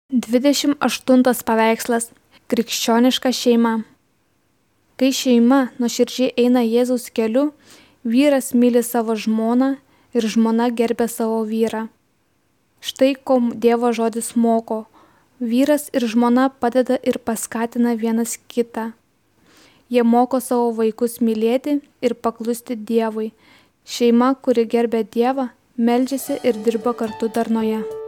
28 paveikslas – krikščioniška šeima. Kai šeima nuoširdžiai eina Jėzaus keliu, vyras myli savo žmoną ir žmona gerbia savo vyrą. Štai ko Dievo žodis moko. Vyras ir žmona padeda ir paskatina vienas kitą. Jie moko savo vaikus mylėti ir paklusti Dievui. Šeima, kuri gerbia Dievą, meldžiasi ir dirba kartu darnoje.